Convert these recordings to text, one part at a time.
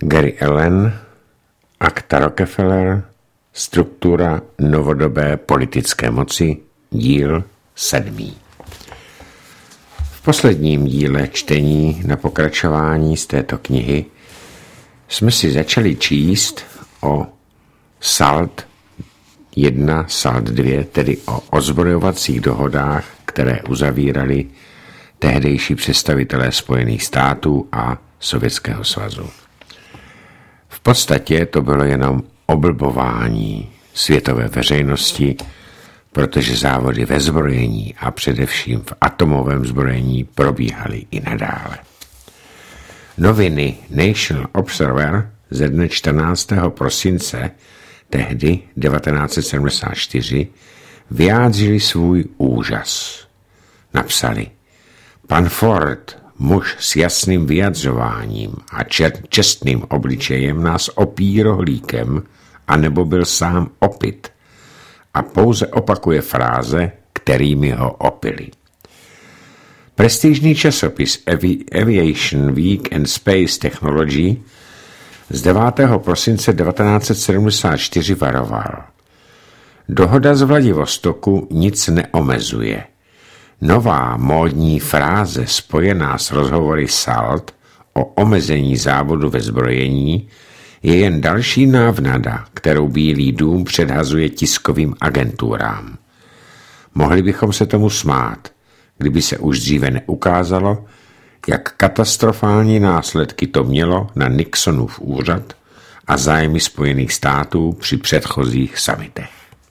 Gary Allen, Akta Rockefeller, struktura novodobé politické moci, díl 7. V posledním díle čtení na pokračování z této knihy jsme si začali číst o SALT 1, SALT 2, tedy o ozbrojovacích dohodách, které uzavírali tehdejší představitelé Spojených států a Sovětského svazu. V podstatě to bylo jenom oblbování světové veřejnosti, protože závody ve zbrojení a především v atomovém zbrojení probíhaly i nadále. Noviny National Observer ze dne 14. prosince tehdy 1974 vyjádřili svůj úžas. Napsali: Pan Ford, muž s jasným vyjadřováním a čestným obličejem, nás opíjí rohlíkem, anebo byl sám opit a pouze opakuje fráze, kterými ho opili. Prestižní časopis Aviation Week and Space Technology z 9. prosince 1974 varoval: Dohoda z Vladivostoku nic neomezuje. Nová módní fráze spojená s rozhovory SALT o omezení závodu ve zbrojení je jen další návnada, kterou Bílý dům předhazuje tiskovým agenturám. Mohli bychom se tomu smát, kdyby se už dříve neukázalo, jak katastrofální následky to mělo na Nixonův úřad a zájmy Spojených států při předchozích summitech.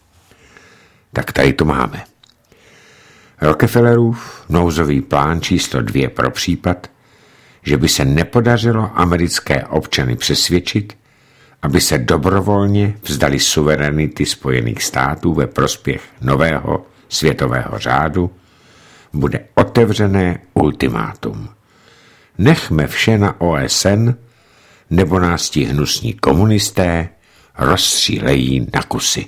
Tak tady to máme. Rockefellerův nouzový plán číslo 2 pro případ, že by se nepodařilo americké občany přesvědčit, aby se dobrovolně vzdali suverenity Spojených států ve prospěch nového světového řádu, bude otevřené ultimátum. Nechme vše na OSN, nebo nás ti hnusní komunisté rozstřílejí na kusy.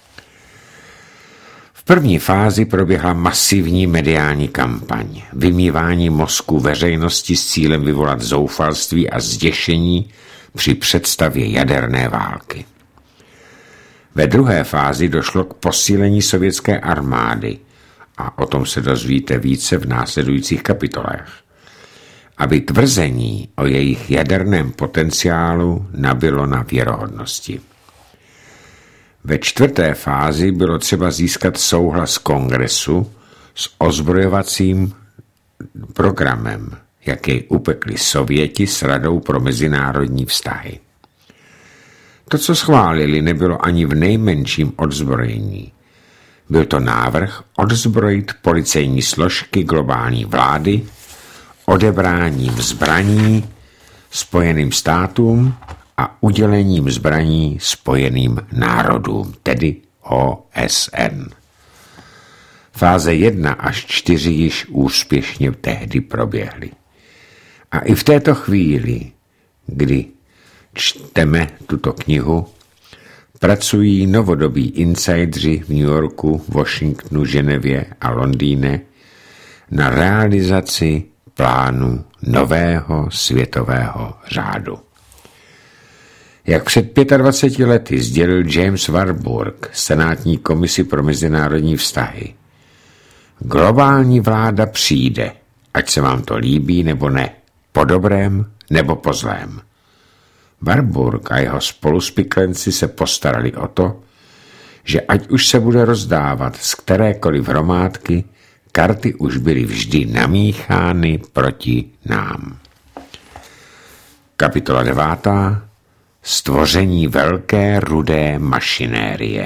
V první fázi proběhla masivní mediální kampaň, vymývání mozku veřejnosti s cílem vyvolat zoufalství a zděšení při představě jaderné války. Ve druhé fázi došlo k posílení sovětské armády a o tom se dozvíte více v následujících kapitolách, aby tvrzení o jejich jaderném potenciálu nabylo na věrohodnosti. Ve čtvrté fázi bylo třeba získat souhlas Kongresu s ozbrojovacím programem, jaký upekli Sověti s Radou pro mezinárodní vztahy. To, co schválili, nebylo ani v nejmenším odzbrojení. Byl to návrh odzbrojit policejní složky globální vlády odebráním zbraní Spojeným státům a udělením zbraní Spojeným národům, tedy OSN. Fáze 1 až 4 již úspěšně tehdy proběhly. A i v této chvíli, kdy čteme tuto knihu, pracují novodobí insidři v New Yorku, Washingtonu, Ženevě a Londýně na realizaci plánu nového světového řádu. Jak před 25 lety sdělil James Warburg senátní komisi pro mezinárodní vztahy: globální vláda přijde, ať se vám to líbí nebo ne, po dobrém nebo po zlém. Warburg a jeho spoluspiklenci se postarali o to, že ať už se bude rozdávat z kterékoliv hromádky, karty už byly vždy namíchány proti nám. Kapitola 9. Stvoření velké rudé mašinérie.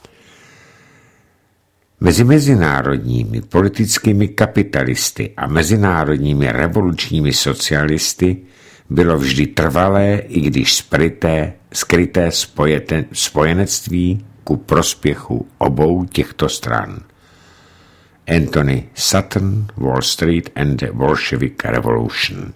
Mezi mezinárodními politickými kapitalisty a mezinárodními revolučními socialisty bylo vždy trvalé, i když skryté spojenectví ku prospěchu obou těchto stran. Anthony Sutton, Wall Street and the Bolshevik Revolution.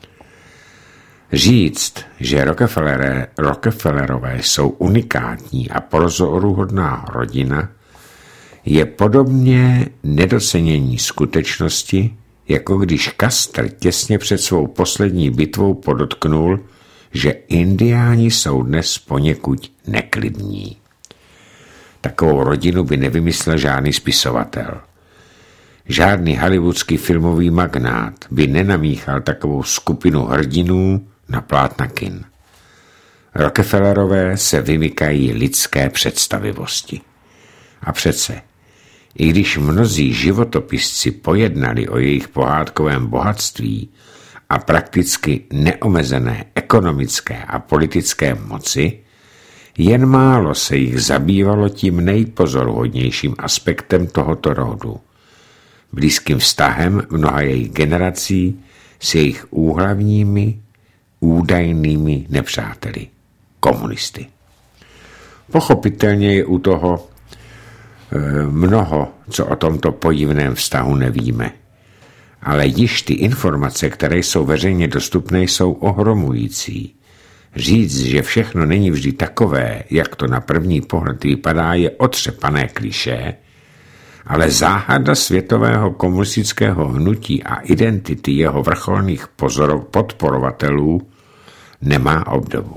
Říct, že Rockefellerové jsou unikátní a pozoruhodná rodina, je podobně nedocenění skutečnosti, jako když Custer těsně před svou poslední bitvou podotknul, že indiáni jsou dnes poněkud neklidní. Takovou rodinu by nevymyslel žádný spisovatel. Žádný hollywoodský filmový magnát by nenamíchal takovou skupinu hrdinů na plátna kin. Rockefellerové se vymykají lidské představivosti. A přece, i když mnozí životopisci pojednali o jejich pohádkovém bohatství a prakticky neomezené ekonomické a politické moci, jen málo se jich zabývalo tím nejpozoruhodnějším aspektem tohoto rodu, blízkým vztahem mnoha jejich generací s jejich úhlavními, údajnými nepřáteli, komunisty. Pochopitelně je u toho mnoho, co o tomto podivném vztahu nevíme. Ale již ty informace, které jsou veřejně dostupné, jsou ohromující. Říct, že všechno není vždy takové, jak to na první pohled vypadá, je otřepané klišé, ale záhada světového komunistického hnutí a identity jeho vrcholných podporovatelů nemá obdobu.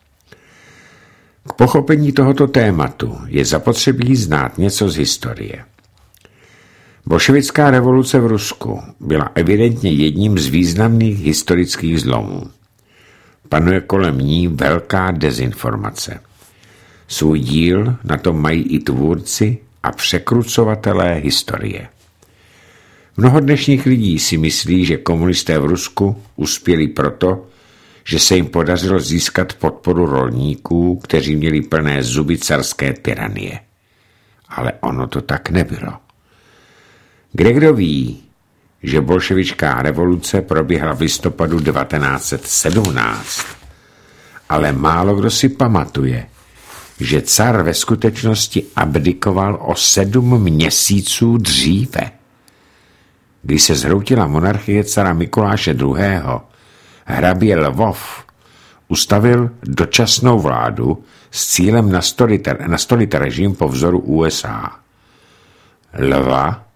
K pochopení tohoto tématu je zapotřebí znát něco z historie. Bolševická revoluce v Rusku byla evidentně jedním z významných historických zlomů. Panuje kolem ní velká dezinformace. Svůj díl na tom mají i tvůrci a překrucovatelé historie. Mnoho dnešních lidí si myslí, že komunisté v Rusku uspěli proto, že se jim podařilo získat podporu rolníků, kteří měli plné zuby carské tyranie. Ale ono to tak nebylo. Kdo ví, že bolševická revoluce proběhla v listopadu 1917, ale málo kdo si pamatuje, že car ve skutečnosti abdikoval o 7 měsíců dříve. Když se zhroutila monarchie cara Mikuláše II., hrabě Lvov ustavil dočasnou vládu s cílem nastolit režim po vzoru USA. Lva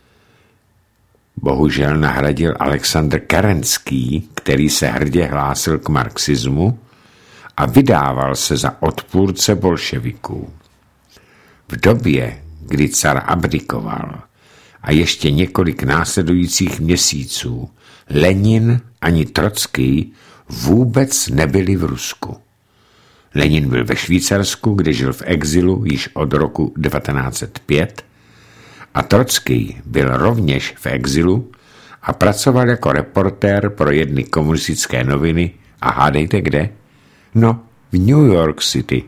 bohužel nahradil Alexandr Kerenský, který se hrdě hlásil k marxismu a vydával se za odpůrce bolševiků. V době, kdy car abdikoval a ještě několik následujících měsíců, Lenin ani Trocký vůbec nebyli v Rusku. Lenin byl ve Švýcarsku, kde žil v exilu již od roku 1905, a Trocký byl rovněž v exilu a pracoval jako reportér pro jedny komunistické noviny a hádejte kde? No, v New York City.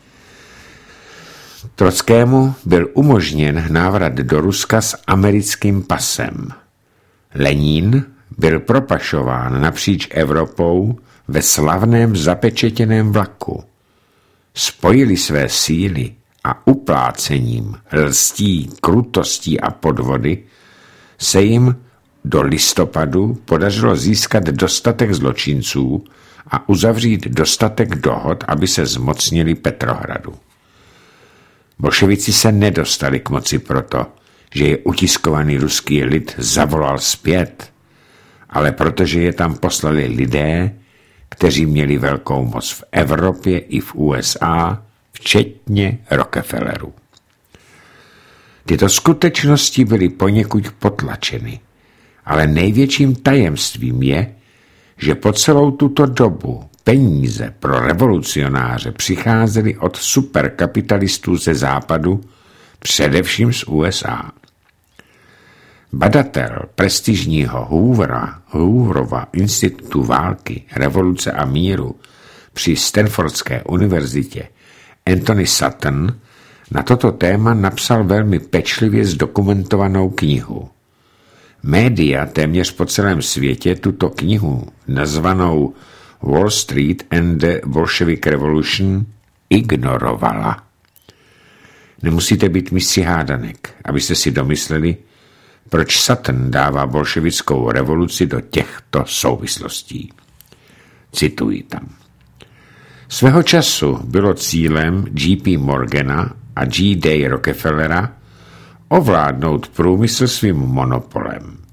Trockému byl umožněn návrat do Ruska s americkým pasem. Lenin byl propašován napříč Evropou ve slavném zapečetěném vlaku. Spojili své síly a uplácením, lstí, krutostí a podvody se jim do listopadu podařilo získat dostatek zločinců a uzavřít dostatek dohod, aby se zmocnili Petrohradu. Bolševici se nedostali k moci proto, že je utiskovaný ruský lid zavolal zpět, ale protože je tam poslali lidé, kteří měli velkou moc v Evropě i v USA, včetně Rockefellerů. Tyto skutečnosti byly poněkud potlačeny, ale největším tajemstvím je, že po celou tuto dobu peníze pro revolucionáře přicházely od superkapitalistů ze západu, především z USA. Badatel prestižního Hooverova institutu války, revoluce a míru při Stanfordské univerzitě Anthony Sutton na toto téma napsal velmi pečlivě zdokumentovanou knihu. Média téměř po celém světě tuto knihu, nazvanou Wall Street and the Bolshevik Revolution, ignorovala. Nemusíte být mistři hádanek, abyste si domysleli, proč Sutton dává bolševickou revoluci do těchto souvislostí. Cituji tam. Svého času bylo cílem J.P. Morgana a G. Day Rockefellera ovládnout průmysl svým monopolem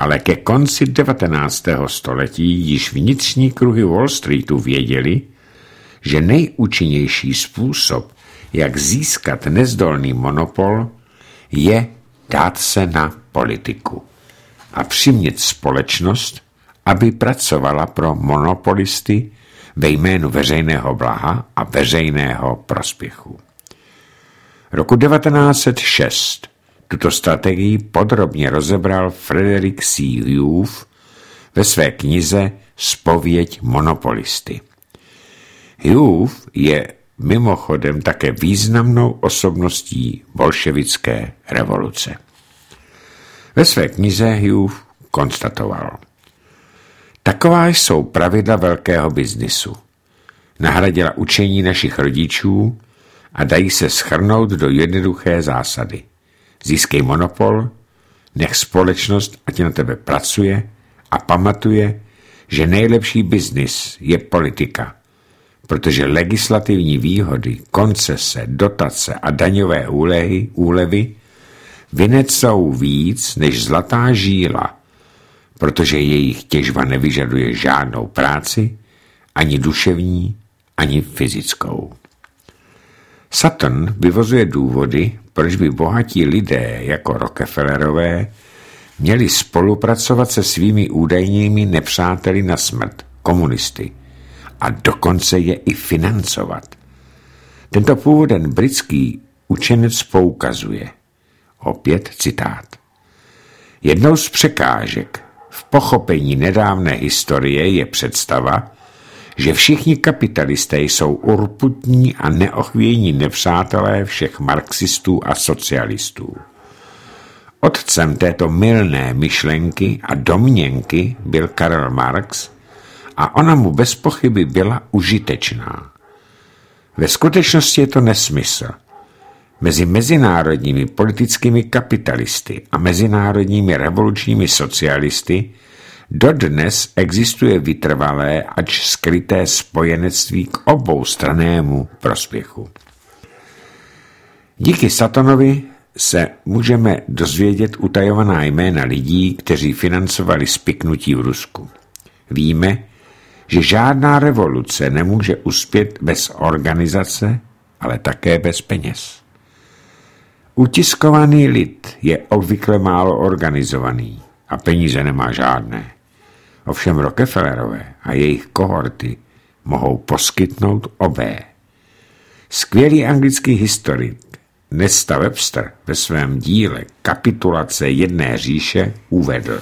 ale ke konci 19. století již vnitřní kruhy Wall Streetu věděli, že nejúčinnější způsob, jak získat nezdolný monopol, je dát se na politiku a přimět společnost, aby pracovala pro monopolisty ve jménu veřejného blaha a veřejného prospěchu. Roku 1906 tuto strategii podrobně rozebral Frederick C. Hughes ve své knize Zpověď monopolisty. Hughes je mimochodem také významnou osobností bolševické revoluce. Ve své knize Hughes konstatoval: Taková jsou pravidla velkého biznisu. Nahradila učení našich rodičů a dají se shrnout do jednoduché zásady. Získej monopol, nech společnost, ať na tebe pracuje a pamatuje, že nejlepší biznis je politika, protože legislativní výhody, koncese, dotace a daňové úlevy vynecou víc než zlatá žíla, protože jejich těžba nevyžaduje žádnou práci, ani duševní, ani fyzickou. Sutton vyvozuje důvody, proč by bohatí lidé jako Rockefellerové měli spolupracovat se svými údajnými nepřáteli na smrt, komunisty, a dokonce je i financovat. Tento původen britský učenec poukazuje. Opět citát. Jednou z překážek v pochopení nedávné historie je představa, že všichni kapitalisté jsou urputní a neochvějní nepřátelé všech marxistů a socialistů. Otcem této mylné myšlenky a domněnky byl Karl Marx a ona mu bez pochyby byla užitečná. Ve skutečnosti je to nesmysl. Mezi mezinárodními politickými kapitalisty a mezinárodními revolučními socialisty dodnes existuje vytrvalé, ač skryté spojenectví k oboustrannému prospěchu. Díky Suttonovi se můžeme dozvědět utajovaná jména lidí, kteří financovali spiknutí v Rusku. Víme, že žádná revoluce nemůže uspět bez organizace, ale také bez peněz. Utiskovaný lid je obvykle málo organizovaný a peníze nemá žádné. Ovšem Rockefellerové a jejich kohorty mohou poskytnout obé. Skvělý anglický historik Nesta Webster ve svém díle Kapitulace jedné říše uvedl: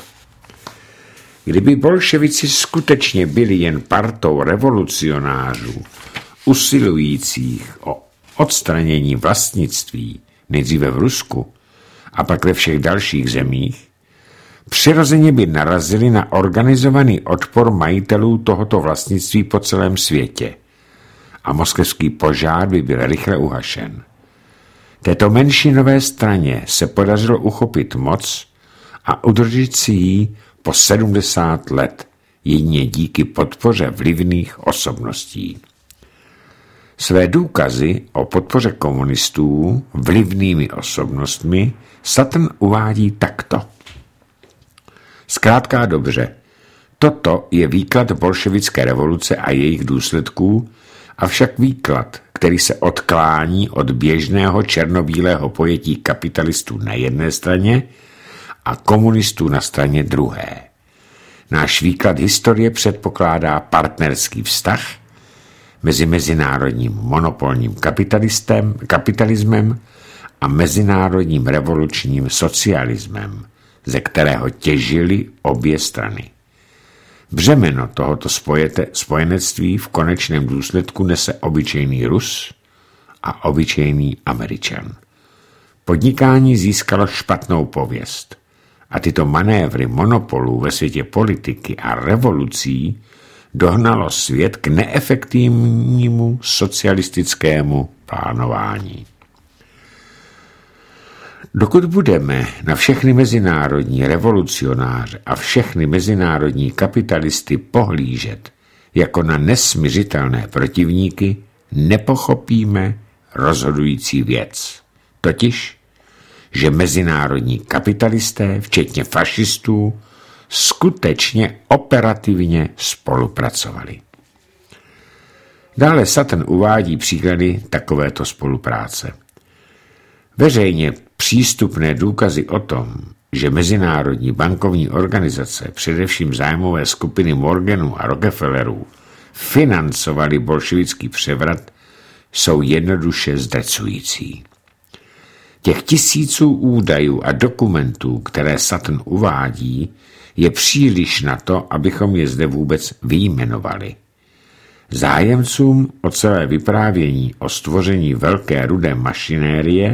Kdyby bolševici skutečně byli jen partou revolucionářů, usilujících o odstranění vlastnictví, nejdříve v Rusku a pak ve všech dalších zemích, přirozeně by narazili na organizovaný odpor majitelů tohoto vlastnictví po celém světě a moskevský požár by byl rychle uhašen. Této menšinové straně se podařilo uchopit moc a udržet si ji po 70 let, jedině díky podpoře vlivných osobností. Své důkazy o podpoře komunistů vlivnými osobnostmi Sutton uvádí takto. Zkrátka dobře, toto je výklad bolševické revoluce a jejich důsledků, avšak výklad, který se odklání od běžného černobílého pojetí kapitalistů na jedné straně a komunistů na straně druhé. Náš výklad historie předpokládá partnerský vztah mezi mezinárodním monopolním kapitalismem a mezinárodním revolučním socialismem, ze kterého těžily obě strany. Břemeno tohoto spojenectví v konečném důsledku nese obyčejný Rus a obyčejný Američan. Podnikání získalo špatnou pověst a tyto manévry monopolů ve světě politiky a revolucí dohnalo svět k neefektivnímu socialistickému plánování. Dokud budeme na všechny mezinárodní revolucionáře a všechny mezinárodní kapitalisty pohlížet jako na nesmiřitelné protivníky, nepochopíme rozhodující věc. Totiž, že mezinárodní kapitalisté, včetně fašistů, skutečně operativně spolupracovali. Dále Sutton uvádí příklady takovéto spolupráce. Veřejně přístupné důkazy o tom, že mezinárodní bankovní organizace, především zájmové skupiny Morganů a Rockefellerů, financovaly bolševický převrat, jsou jednoduše zdrcující. Těch tisíců údajů a dokumentů, které Sutton uvádí, je příliš na to, abychom je zde vůbec vyjmenovali. Zájemcům o celé vyprávění o stvoření velké rudé mašinérie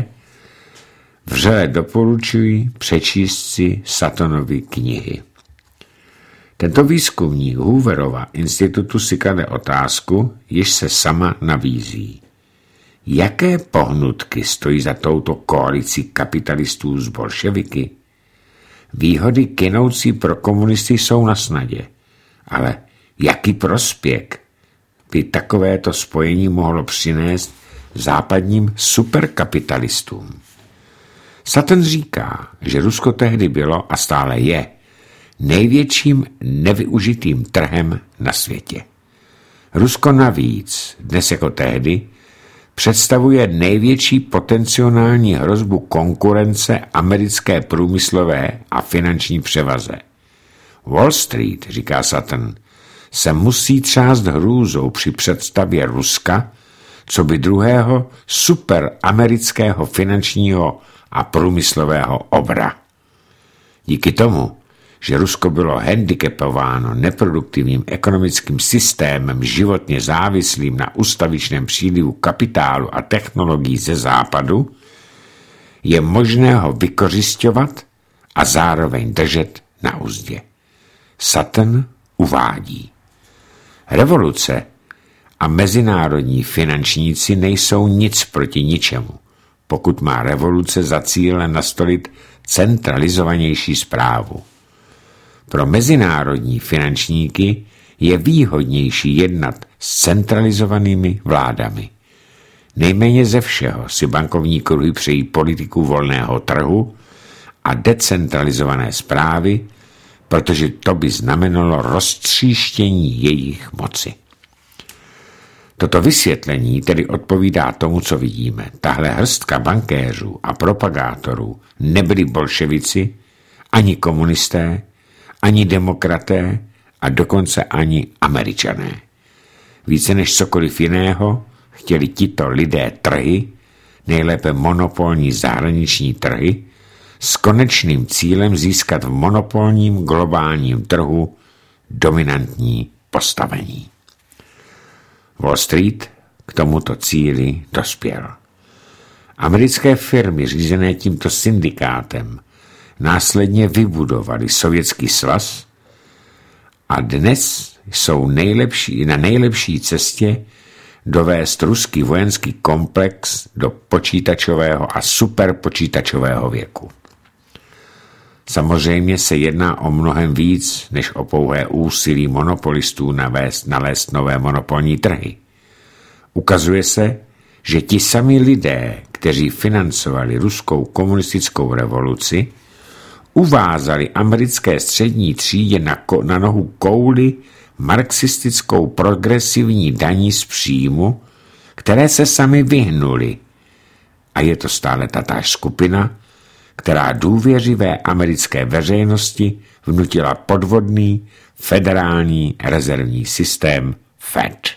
vřele doporučuji přečíst si Suttonovy knihy. Tento výzkumník Hooverova institutu si klade otázku, jež se sama nabízí. Jaké pohnutky stojí za touto koalicí kapitalistů z bolševiky? Výhody kynoucí pro komunisty jsou na snadě, ale jaký prospěch by takovéto spojení mohlo přinést západním superkapitalistům? Sutton říká, že Rusko tehdy bylo a stále je největším nevyužitým trhem na světě. Rusko navíc, dnes jako tehdy, představuje největší potenciální hrozbu konkurence americké průmyslové a finanční převaze. Wall Street, říká Sutton, se musí třást hrůzou při představě Ruska, co by druhého superamerického finančního a průmyslového obra. Díky tomu, že Rusko bylo handicapováno neproduktivním ekonomickým systémem životně závislým na ustavičném přílivu kapitálu a technologií ze západu, je možné ho vykořisťovat a zároveň držet na uzdě. Sutton uvádí: revoluce a mezinárodní finančníci nejsou nic proti ničemu, pokud má revoluce za cíl nastolit centralizovanější správu. Pro mezinárodní finančníky je výhodnější jednat s centralizovanými vládami. Nejméně ze všeho si bankovní kruhy přejí politiku volného trhu a decentralizované správy, protože to by znamenalo roztříštění jejich moci. Toto vysvětlení tedy odpovídá tomu, co vidíme. Tahle hrstka bankéřů a propagátorů nebyli bolševici, ani komunisté, ani demokraté a dokonce ani Američané. Více než cokoliv jiného chtěli tito lidé trhy, nejlépe monopolní zahraniční trhy, s konečným cílem získat v monopolním globálním trhu dominantní postavení. Wall Street k tomuto cíli dospěl. Americké firmy řízené tímto syndikátem následně vybudovali Sovětský svaz a dnes jsou na nejlepší cestě dovést ruský vojenský komplex do počítačového a superpočítačového věku. Samozřejmě se jedná o mnohem víc, než o pouhé úsilí monopolistů nalézt nové monopolní trhy. Ukazuje se, že ti sami lidé, kteří financovali ruskou komunistickou revoluci, uvázali americké střední třídě na nohu kouli marxistickou progresivní daní z příjmu, které se sami vyhnuli. A je to stále tatáž skupina, která důvěřivé americké veřejnosti vnutila podvodný federální rezervní systém FED.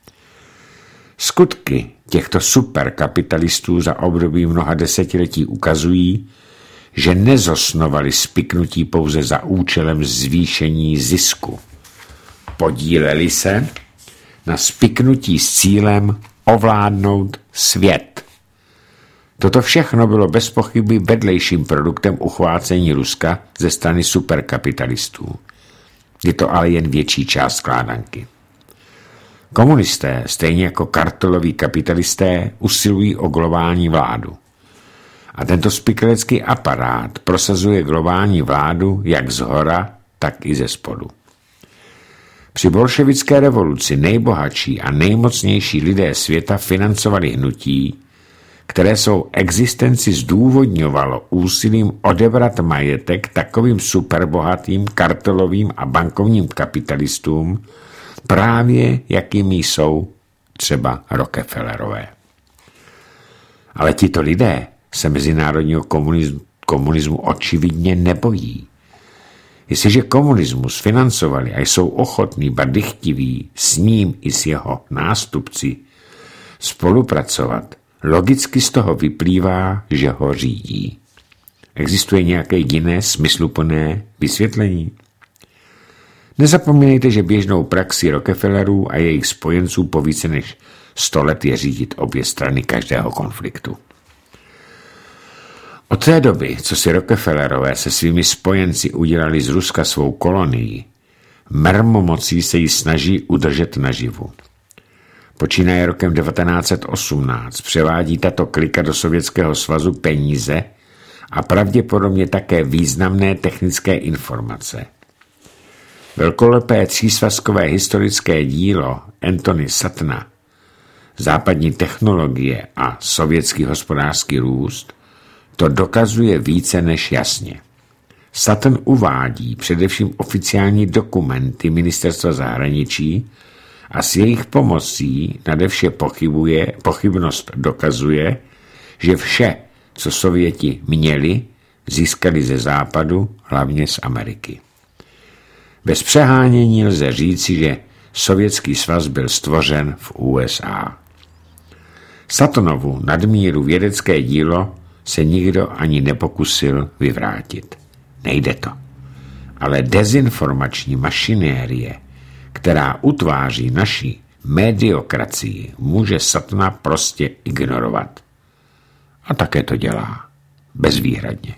Skutky těchto superkapitalistů za období mnoha desetiletí ukazují, že nezosnovali spiknutí pouze za účelem zvýšení zisku. Podíleli se na spiknutí s cílem ovládnout svět. Toto všechno bylo bez pochyby vedlejším produktem uchvácení Ruska ze strany superkapitalistů. Je to ale jen větší část skládanky. Komunisté, stejně jako karteloví kapitalisté, usilují o globální vládu. A tento spiklecký aparát prosazuje globální vládu jak zhora, tak i ze spodu. Při bolševické revoluci nejbohatší a nejmocnější lidé světa financovali hnutí, které svou existenci zdůvodňovalo úsilím odebrat majetek takovým superbohatým kartelovým a bankovním kapitalistům, právě jakými jsou třeba Rockefellerové. Ale tito lidé se mezinárodního komunismu očividně nebojí. Jestliže komunismus financovali a jsou ochotní, ba dychtiví s ním i s jeho nástupci spolupracovat, logicky z toho vyplývá, že ho řídí. Existuje nějaké jiné smysluplné vysvětlení? Nezapomínejte, že běžnou praxi Rockefellerů a jejich spojenců po více než 100 let je řídit obě strany každého konfliktu. Od té doby, co si Rockefellerové se svými spojenci udělali z Ruska svou kolonii, mermomocí se ji snaží udržet naživu. Počínaje rokem 1918 převádí tato klika do Sovětského svazu peníze a pravděpodobně také významné technické informace. Velkolepé třísvazkové historické dílo Anthony Suttona Západní technologie a sovětský hospodářský růst to dokazuje více než jasně. Sutton uvádí především oficiální dokumenty Ministerstva zahraničí a s jejich pomocí nadevše pochybnost dokazuje, že vše, co Sověti měli, získali ze západu, hlavně z Ameriky. Bez přehánění lze říci, že Sovětský svaz byl stvořen v USA. Suttonovu nadmíru vědecké dílo se nikdo ani nepokusil vyvrátit. Nejde to. Ale dezinformační mašinérie, která utváří naši mediokracii, může Suttona prostě ignorovat. A také to dělá. Bezvýhradně.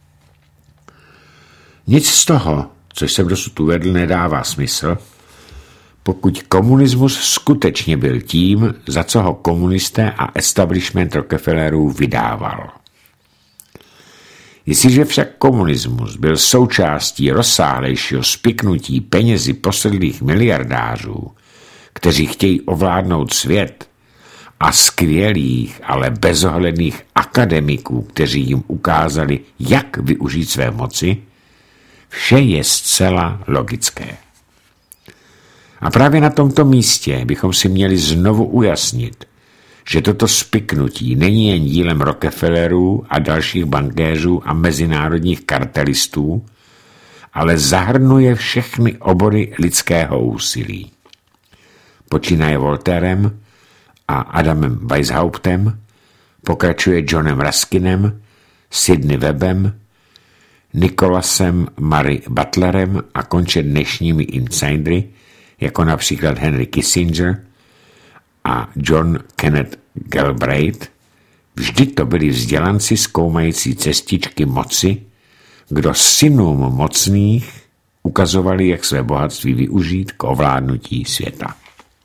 Nic z toho, což jsem dosud uvedl, nedává smysl, pokud komunismus skutečně byl tím, za co ho komunisté a establishment Rockefellerů vydával. Jestliže však komunismus byl součástí rozsáhlejšího spiknutí penězi posedlých miliardářů, kteří chtějí ovládnout svět, a skvělých, ale bezohledných akademiků, kteří jim ukázali, jak využít své moci, vše je zcela logické. A právě na tomto místě bychom si měli znovu ujasnit, že toto spiknutí není jen dílem Rockefellerů a dalších bankéřů a mezinárodních kartelistů, ale zahrnuje všechny obory lidského úsilí. Počínaje Voltairem a Adamem Weishauptem, pokračuje Johnem Ruskinem, Sidney Webbem, Nicholasem Murray Butlerem a konče dnešními insidery, jako například Henry Kissinger a John Kenneth Galbraith. Vždy to byli vzdělanci zkoumající cestičky moci, kdo synům mocných ukazovali, jak své bohatství využít k ovládnutí světa.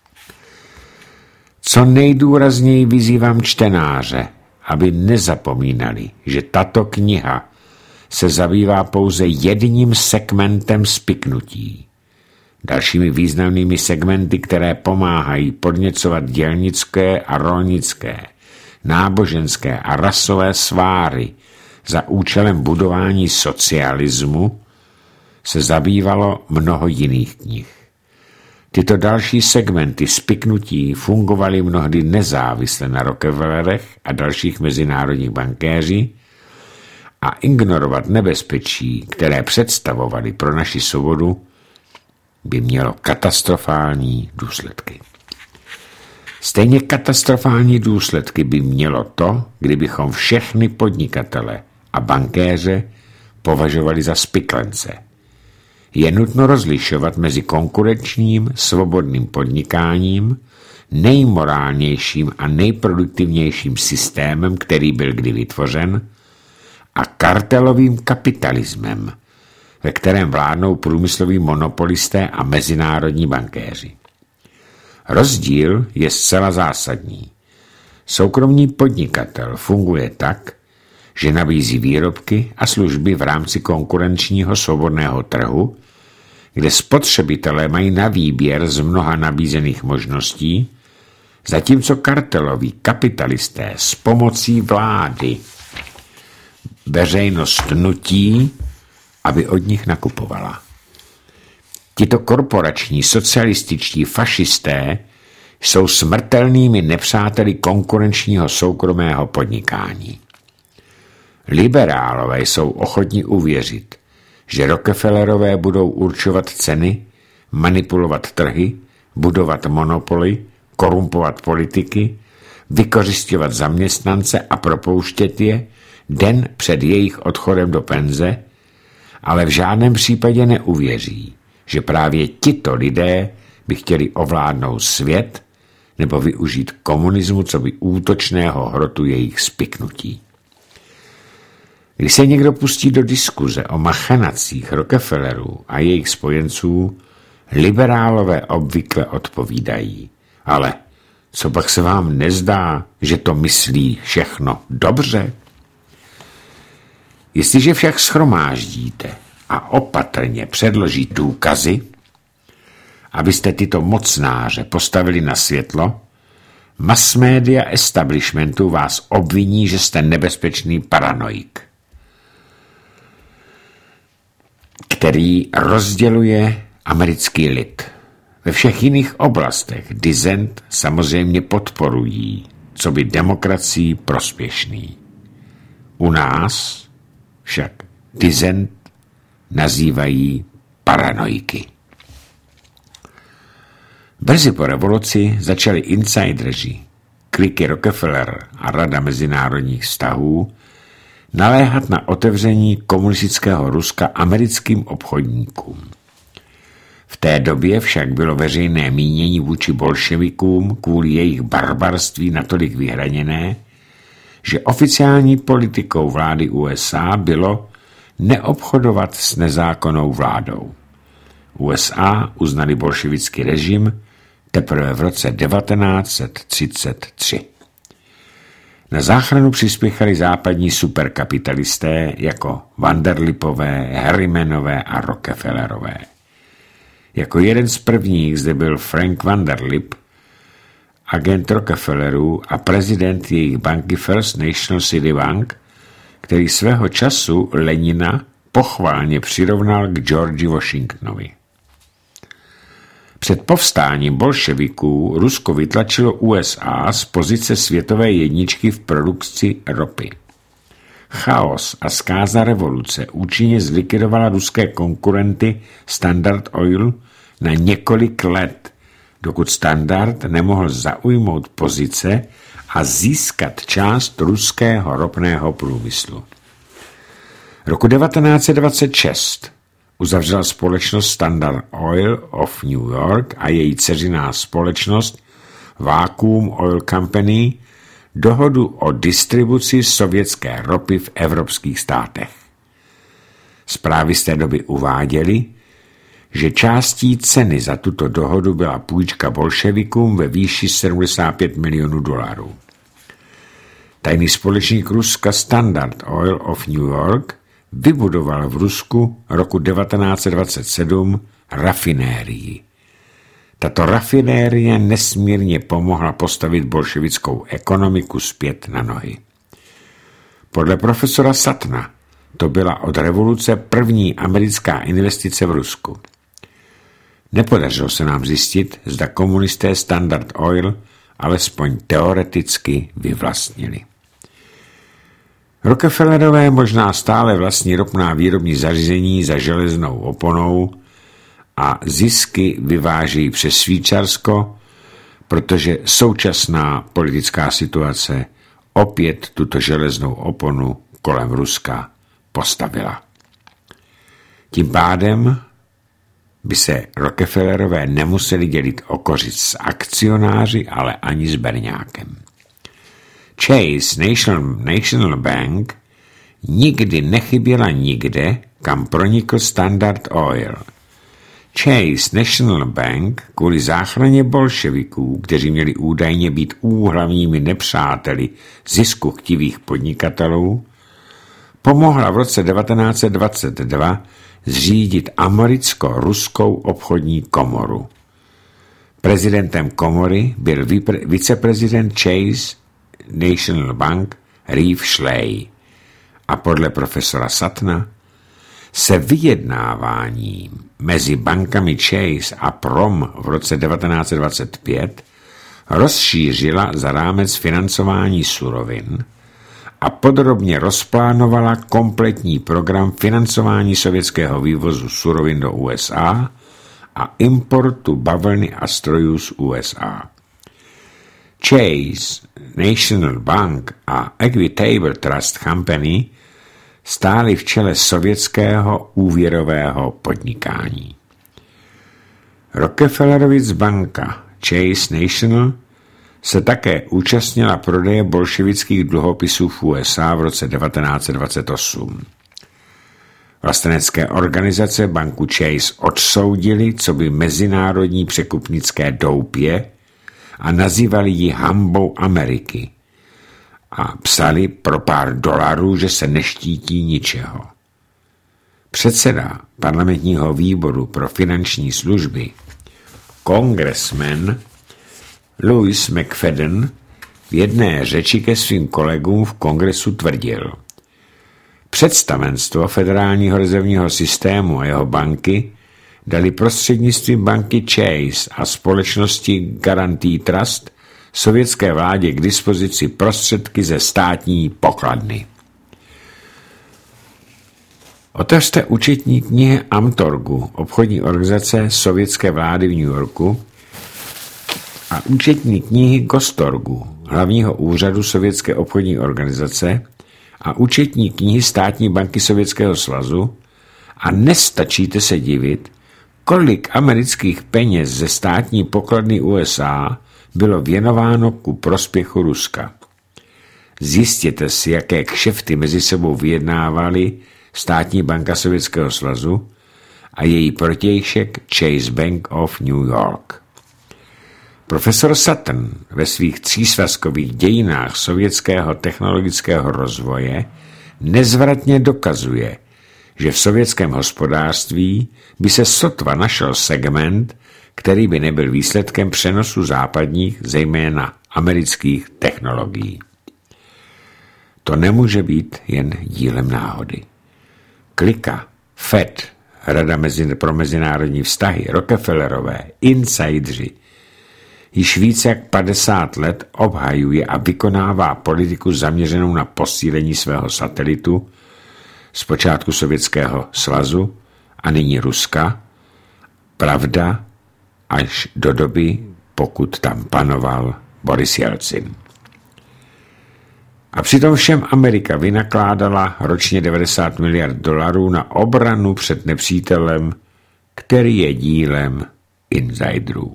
Co nejdůrazněji vyzývám čtenáře, aby nezapomínali, že tato kniha se zabývá pouze jedním segmentem spiknutí. Dalšími významnými segmenty, které pomáhají podněcovat dělnické a rolnické, náboženské a rasové sváry za účelem budování socialismu, se zabývalo mnoho jiných knih. Tyto další segmenty spiknutí fungovaly mnohdy nezávisle na Rockefellerech a dalších mezinárodních bankéři a ignorovat nebezpečí, které představovaly pro naši svobodu, by mělo katastrofální důsledky. Stejně katastrofální důsledky by mělo to, kdybychom všechny podnikatele a bankéře považovali za spiklence. Je nutno rozlišovat mezi konkurenčním svobodným podnikáním, nejmorálnějším a nejproduktivnějším systémem, který byl kdy vytvořen, a kartelovým kapitalismem, ve kterém vládnou průmysloví monopolisté a mezinárodní bankéři. Rozdíl je zcela zásadní. Soukromý podnikatel funguje tak, že nabízí výrobky a služby v rámci konkurenčního svobodného trhu, kde spotřebitelé mají na výběr z mnoha nabízených možností, Zatímco karteloví kapitalisté s pomocí vlády veřejnost nutí, aby od nich nakupovala. Tito korporační socialističtí fašisté jsou smrtelnými nepřáteli konkurenčního soukromého podnikání. Liberálové jsou ochotni uvěřit, že Rockefellerové budou určovat ceny, manipulovat trhy, budovat monopoly, korumpovat politiky, vykořisťovat zaměstnance a propouštět je den před jejich odchodem do penze, ale v žádném případě neuvěří, že právě tito lidé by chtěli ovládnout svět nebo využít komunismu coby útočného hrotu jejich spiknutí. Když se někdo pustí do diskuze o machinacích Rockefellerů a jejich spojenců, liberálové obvykle odpovídají. Ale co pak se vám nezdá, že to myslí všechno dobře? Jestliže však shromáždíte a opatrně předloží důkazy, abyste tyto mocnáře postavili na světlo, masmédia establishmentu vás obviní, že jste nebezpečný paranoik, který rozděluje americký lid. Ve všech jiných oblastech dissent samozřejmě podporují, co by demokracii prospěšný. U nás však dissent nazývají paranoiky. Brzy po revoluci začali insideři, kliky Rockefeller a Rada mezinárodních vztahů naléhat na otevření komunistického Ruska americkým obchodníkům. V té době však bylo veřejné mínění vůči bolševikům kvůli jejich barbarství natolik vyhraněné, že oficiální politikou vlády USA bylo neobchodovat s nezákonnou vládou. USA uznali bolševický režim teprve v roce 1933. Na záchranu přispěchali západní superkapitalisté jako Vanderlipové, Harrimanové a Rockefellerové. Jako jeden z prvních zde byl Frank Vanderlip, agent Rockefellerů a prezident jejich banky First National City Bank, který svého času Lenina pochválně přirovnal k Georgi Washingtonovi. Před povstáním bolševiků Rusko vytlačilo USA z pozice světové jedničky v produkci ropy. Chaos a zkáza revoluce účinně zlikvidovala ruské konkurenty Standard Oil na několik let, dokud Standard nemohl zaujmout pozice a získat část ruského ropného průmyslu. Roku 1926 uzavřela společnost Standard Oil of New York a její dceřiná společnost Vacuum Oil Company dohodu o distribuci sovětské ropy v evropských státech. Zprávy z té doby uváděly, že částí ceny za tuto dohodu byla půjčka bolševikům ve výši 75 milionů dolarů. Tajný společník Ruska Standard Oil of New York vybudoval v Rusku roku 1927 rafinérii. Tato rafinérie nesmírně pomohla postavit bolševickou ekonomiku zpět na nohy. Podle profesora Satna to byla od revoluce první americká investice v Rusku. Nepodařilo se nám zjistit, zda komunisté Standard Oil alespoň teoreticky vyvlastnili. Rockefellerové možná stále vlastní ropná výrobní zařízení za železnou oponou a zisky vyvážejí přes Švýcarsko, protože současná politická situace opět tuto železnou oponu kolem Ruska postavila. Tím pádem by se Rockefellerové nemuseli dělit o kořist s akcionáři, ale ani s berňákem. Chase National Bank nikdy nechyběla nikde, kam pronikl Standard Oil. Chase National Bank kvůli záchraně bolševiků, kteří měli údajně být hlavními nepřáteli zisku chtivých podnikatelů, pomohla v roce 1922 zřídit americko-ruskou obchodní komoru. Prezidentem komory byl viceprezident Chase National Bank Reeve Schley. A podle profesora Suttona se vyjednávání mezi bankami Chase a Prom v roce 1925 rozšířila za rámec financování surovin a podrobně rozplánovala kompletní program financování sovětského vývozu surovin do USA a importu bavlny a strojů z USA. Chase National Bank a Equitable Trust Company stály v čele sovětského úvěrového podnikání. Rockefellerovitz banka Chase National se také účastnila prodeje bolševických dluhopisů v USA v roce 1928. Vlastenecké organizace banku Chase odsoudili coby mezinárodní překupnické doupě a nazývali ji hanbou Ameriky a psali pro pár dolarů, že se neštítí ničeho. Předseda parlamentního výboru pro finanční služby, kongresmen Louis McFadden, v jedné řeči ke svým kolegům v kongresu tvrdil: představenstvo Federálního rezervního systému a jeho banky dali prostřednictvím banky Chase a společnosti Guarantee Trust sovětské vládě k dispozici prostředky ze státní pokladny. Otevřte účetní knihy Amtorgu, obchodní organizace sovětské vlády v New Yorku, a účetní knihy Gostorgu, hlavního úřadu sovětské obchodní organizace, a účetní knihy Státní banky Sovětského svazu a nestačíte se divit, kolik amerických peněz ze státní pokladny USA bylo věnováno ku prospěchu Ruska. Zjistěte si, jaké kšefty mezi sebou vyjednávali Státní banka Sovětského svazu a její protějšek Chase Bank of New York. Profesor Sutton ve svých třísvazkových dějinách sovětského technologického rozvoje nezvratně dokazuje, že v sovětském hospodářství by se sotva našel segment, který by nebyl výsledkem přenosu západních, zejména amerických technologií. To nemůže být jen dílem náhody. Klika, Fed, Rada pro mezinárodní vztahy, Rockefellerové, insidři, již více jak 50 let obhajuje a vykonává politiku zaměřenou na posílení svého satelitu, zpočátku Sovětského svazu a nyní Ruska, pravda až do doby, pokud tam panoval Boris Jelcin. A přitom všem Amerika vynakládala ročně $90 miliard na obranu před nepřítelem, který je dílem insiderů.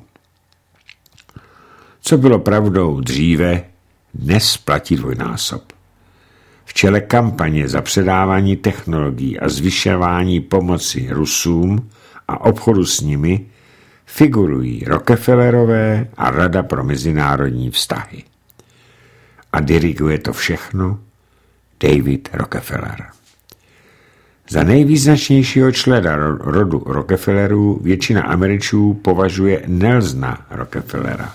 Co bylo pravdou dříve, dnes platí dvojnásob. V čele kampaně za předávání technologií a zvyšování pomoci Rusům a obchodu s nimi figurují Rockefellerové a Rada pro mezinárodní vztahy. A diriguje to všechno David Rockefeller. Za nejvýznačnějšího člena rodu Rockefellerů většina Američů považuje Nelsona Rockefellera.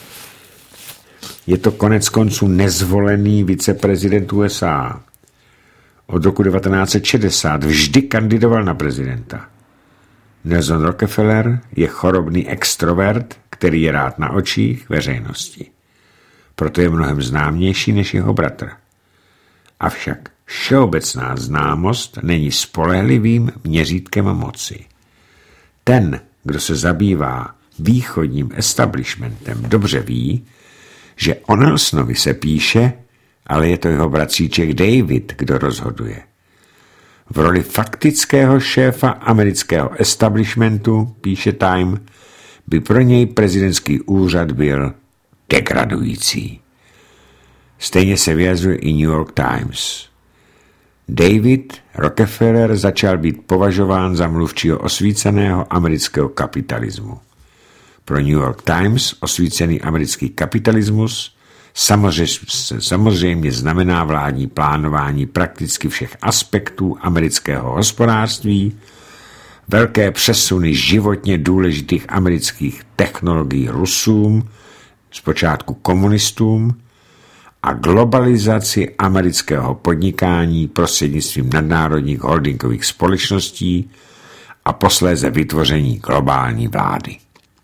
Je to konec konců nezvolený viceprezident USA. Od roku 1960 vždy kandidoval na prezidenta. Nelson Rockefeller je chorobný extrovert, který je rád na očích veřejnosti. Proto je mnohem známější než jeho bratr. Avšak všeobecná známost není spolehlivým měřítkem moci. Ten, kdo se zabývá východním establishmentem, dobře ví, že o Nelsonovi se píše, ale je to jeho bratříček David, kdo rozhoduje. V roli faktického šéfa amerického establishmentu, píše Time, by pro něj prezidentský úřad byl degradující. Stejně se vyjadřuje i New York Times. David Rockefeller začal být považován za mluvčího osvíceného amerického kapitalismu. Pro New York Times osvícený americký kapitalismus samozřejmě znamená vládní plánování prakticky všech aspektů amerického hospodářství, velké přesuny životně důležitých amerických technologií Rusům, zpočátku komunistům, a globalizaci amerického podnikání prostřednictvím nadnárodních holdingových společností a posléze vytvoření globální vlády.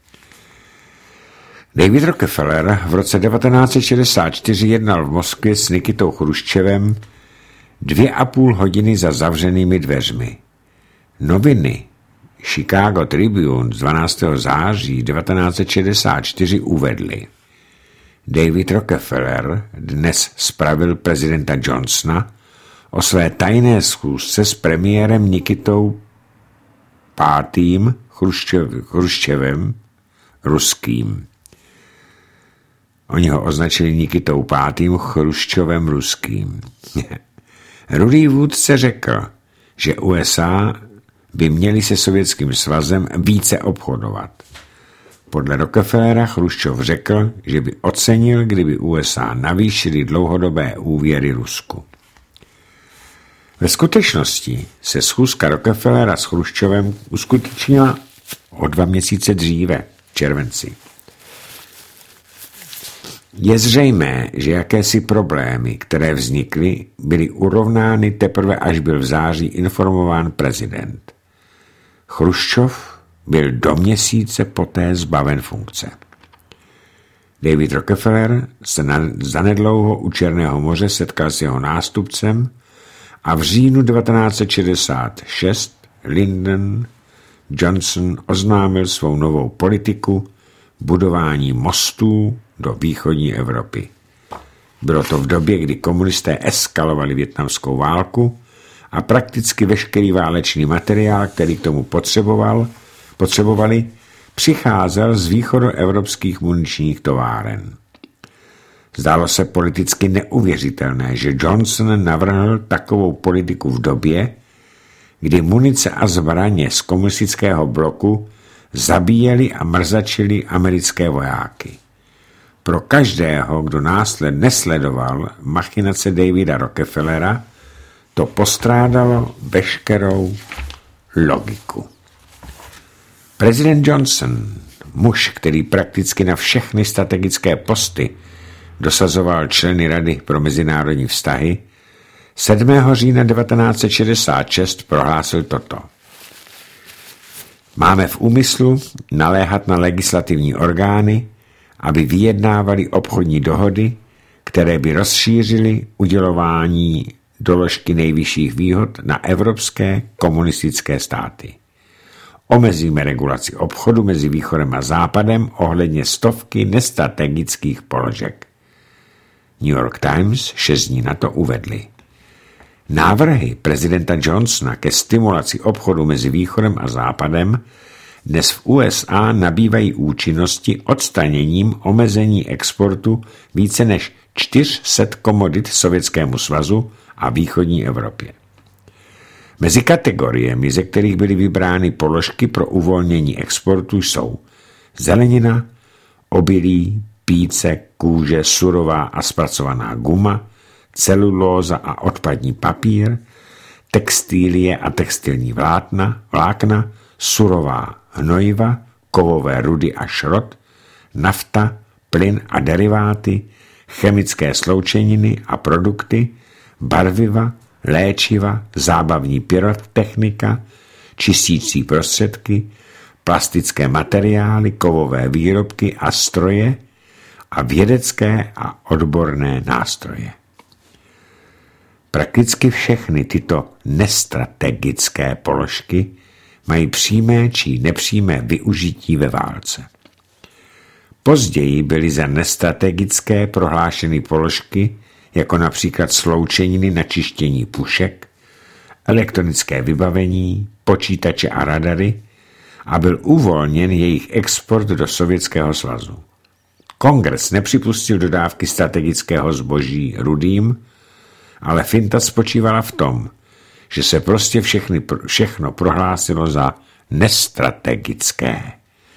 David Rockefeller v roce 1964 jednal v Moskvě s Nikitou Chruščevem 2,5 hodiny za zavřenými dveřmi. Noviny Chicago Tribune z 12. září 1964 uvedly: David Rockefeller dnes spravil prezidenta Johnsona o své tajné schůzce s premiérem Nikitou V. Chruščevem ruským. Oni ho označili Nikitou V. Chruščovem ruským. Rudý vůdce řekl, že USA by měli se Sovětským svazem více obchodovat. Podle Rockefellera Chruščov řekl, že by ocenil, kdyby USA navýšili dlouhodobé úvěry Rusku. Ve skutečnosti se schůzka Rockefellera s Chruščovem uskutečnila o 2 měsíce dříve, v červenci. Je zřejmé, že jakési problémy, které vznikly, byly urovnány teprve, až byl v září informován prezident. Chruščov byl do měsíce poté zbaven funkce. David Rockefeller se zanedlouho u Černého moře setkal s jeho nástupcem a v říjnu 1966 Lyndon Johnson oznámil svou novou politiku budování mostů do východní Evropy. Bylo to v době, kdy komunisté eskalovali vietnamskou válku a prakticky veškerý válečný materiál, který k tomu potřebovali, přicházel z východoevropských muničních továren. Zdálo se politicky neuvěřitelné, že Johnson navrhl takovou politiku v době, kdy munice a zbraně z komunistického bloku zabíjeli a mrzačili americké vojáky. Pro každého, kdo nesledoval machinace Davida Rockefellera, to postrádalo veškerou logiku. Prezident Johnson, muž, který prakticky na všechny strategické posty dosazoval členy Rady pro mezinárodní vztahy, 7. října 1966 prohlásil toto: Máme v úmyslu naléhat na legislativní orgány, aby vyjednávali obchodní dohody, které by rozšířily udělování doložky nejvyšších výhod na evropské komunistické státy. Omezíme regulaci obchodu mezi východem a západem ohledně stovky nestrategických položek. New York Times 6 dní na to uvedli: Návrhy prezidenta Johnsona ke stimulaci obchodu mezi východem a západem dnes v USA nabývají účinnosti odstraněním omezení exportu více než 400 komodit Sovětskému svazu a východní Evropě. Mezi kategoriemi, ze kterých byly vybrány položky pro uvolnění exportu, jsou zelenina, obilí, píce, kůže, surová a zpracovaná guma, celulóza a odpadní papír, textilie a textilní vlákna, surová hnojiva, kovové rudy a šrot, nafta, plyn a deriváty, chemické sloučeniny a produkty, barviva, léčiva, zábavní pyrotechnika, čistící prostředky, plastické materiály, kovové výrobky a stroje a vědecké a odborné nástroje. Prakticky všechny tyto nestrategické položky mají přímé či nepřímé využití ve válce. Později byly za nestrategické prohlášeny položky, jako například sloučeniny na čištění pušek, elektronické vybavení, počítače a radary, a byl uvolněn jejich export do Sovětského svazu. Kongres nepřipustil dodávky strategického zboží rudým, ale finta spočívala v tom, že se prostě všechno prohlásilo za nestrategické.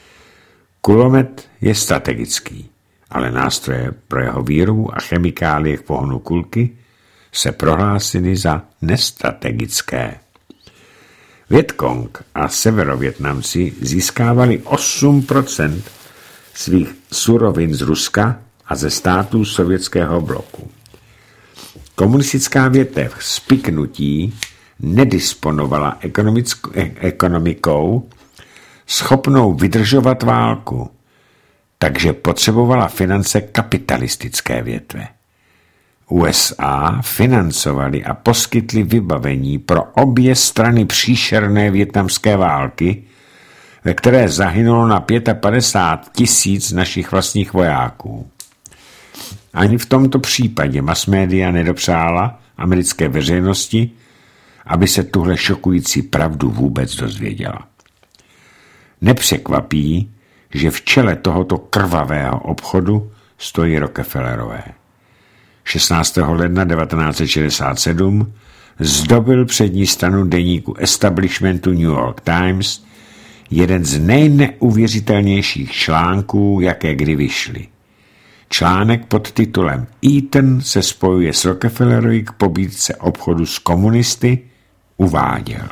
Kulomet je strategický, ale nástroje pro jeho výrobu a chemikálie k pohonu kulky se prohlásily za nestrategické. Vietkong a severovietnamci získávali 8% svých surovin z Ruska a ze států sovětského bloku. Komunistická větev spiknutí nedisponovala ekonomikou schopnou vydržovat válku, takže potřebovala finance kapitalistické větve. USA financovali a poskytli vybavení pro obě strany příšerné vietnamské války, ve které zahynulo na 55 000 našich vlastních vojáků. Ani v tomto případě masmédia nedopřála americké veřejnosti, aby se tuhle šokující pravdu vůbec dozvěděla. Nepřekvapí, že v čele tohoto krvavého obchodu stojí Rockefellerové. 16. ledna 1967 zdobil přední stranu deníku establishmentu New York Times jeden z nejneuvěřitelnějších článků, jaké kdy vyšly. Článek pod titulem Eaton se spojuje s Rockefellerovi k pobídce obchodu s komunisty uváděl.